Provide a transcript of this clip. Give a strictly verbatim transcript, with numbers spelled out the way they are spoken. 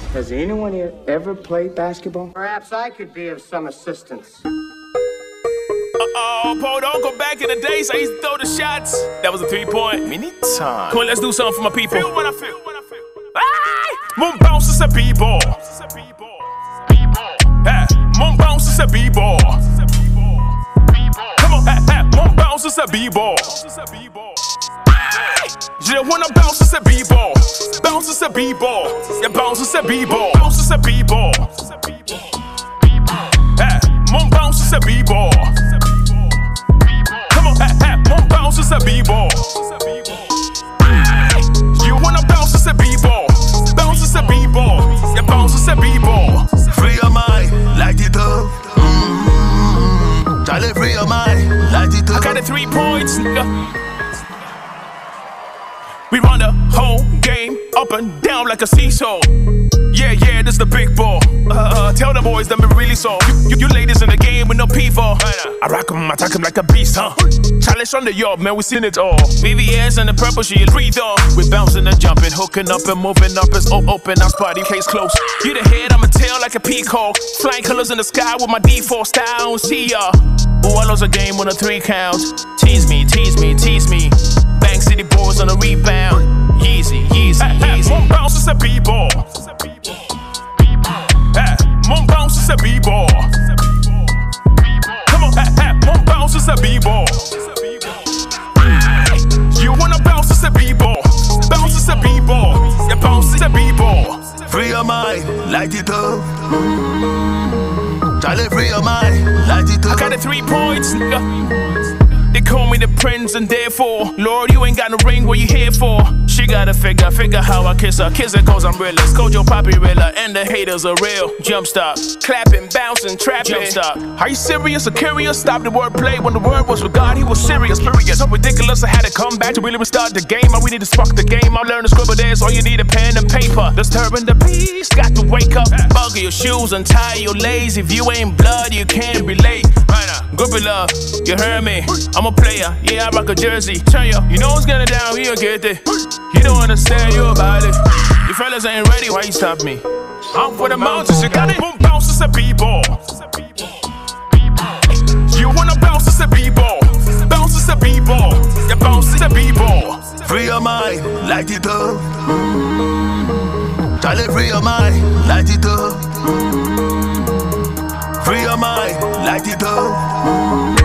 Has anyone here ever played basketball? Perhaps I could be of some assistance. Uh-oh, Paul, don't go back in the days I used to throw the shots. That was a three-point. Mini time. Come on, let's do something for my people. Feel what I feel. Aye! Moon bounce is a b-ball. Hey, moon bounce is a b-ball. Come on, hey, hey, moon bounce is a b-ball. You wanna bounce is a b-ball. Bounce is a b-ball. Yeah, bounce is a b-ball. Bounce is a b-ball. Hey, moon bounce is a b-ball. Come on, hey, hey, moon bounce is a b-ball. You wanna bounce is a b-ball. Bounce is a b-ball. Yeah, bounce is a b-ball. Free your mind, light it up. Mm-hmm. Charlie, free your mind, light it up. I got the three points, nigga. We run the whole game up and down like a seesaw. Yeah, yeah, this the big ball. Uh, uh, tell the boys that we really saw. You, you, you ladies in the game with no P four. I rock 'em, attack 'em like a beast, huh? Challenge on the yard, man, we seen it all. V V S and the purple, she breathe on. We bouncing and jumping, hooking up and moving up. It's all open, our spotty case close. You the head, I'm a tail like a peacock. Flying colors in the sky with my D four style. See ya. Ooh, I lost a game on a three count. Tease me, tease me, tease me. Bang City boys on a rebound. Yeezy, Yeezy, Yeezy. Moon bounce is a b-ball. Hey, moon bounce is a b-ball. Come on, hey, hey, moon bounce is a b-ball. You wanna bounce is a b-ball. Bounce is a b-ball. Yeah, bounce is a b-ball. Free your mind, light it up. Mm-hmm. Charlie, free your mind, light it up. I got the three points, nigga. They call me the prince and therefore, Lord, you ain't got no ring, what you here for? She gotta figure, figure how I kiss her. Kiss her cause I'm realist. Kojo Poppy Rilla and the haters are real. Jump stop, clapping, bouncing, trapping. Jump stop. Are you serious or curious? Stop the wordplay. When the word was with God, he was serious, period. So ridiculous, I had to come back to really restart the game. I really need to spark the game. I learned to scribble this, all you need a pen and paper. Disturbing the peace, got to wake up. Buckle your shoes, untie your lace. If you ain't blood, you can't relate. Groupie love, you heard me. I'm a player, yeah, I rock a jersey. Turn you, you know what's gonna down, he'll get it. You don't understand, you about it. You fellas ain't ready, why you stop me? I'm for the mountains, you got it? Boom, bounce is a b-ball. You wanna bounce is a b-ball. Bounce is a b-ball. Yeah, bounce is a b-ball. Free your mind, light it up. Mm-hmm. Charlie, free your mind, light it up. Mm-hmm. Free your mind, light it up.